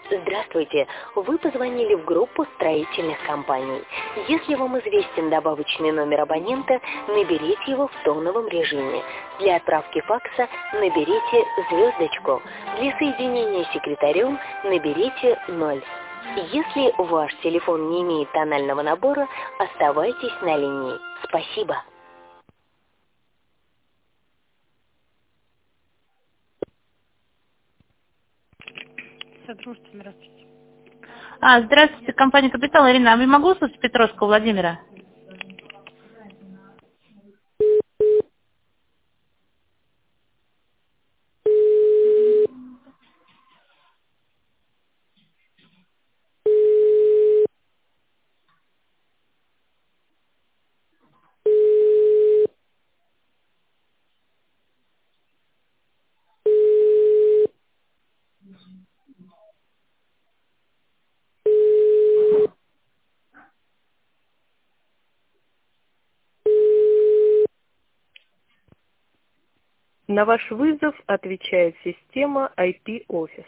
Здравствуйте! Вы позвонили в группу строительных компаний. Если вам известен добавочный номер абонента, наберите его в тоновом режиме. Для отправки факса наберите звездочку. Для соединения с секретарем наберите 0. Если ваш телефон не имеет тонального набора, оставайтесь на линии. Спасибо. Содружество, здравствуйте. Здравствуйте, компания «Капитал». Ирина, а я могу услышать Петровского Владимира? На ваш вызов отвечает система IP-Office.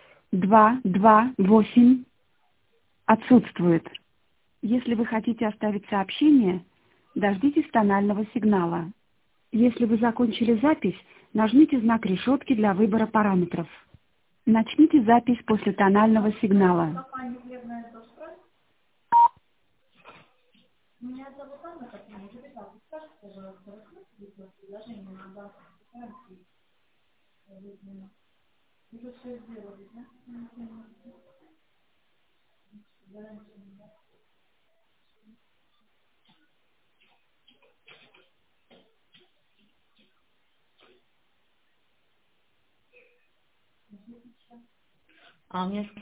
228 отсутствует. Если вы хотите оставить сообщение, дождитесь тонального сигнала. Если вы закончили запись, нажмите знак решетки для выбора параметров. Начните запись после тонального сигнала. У меня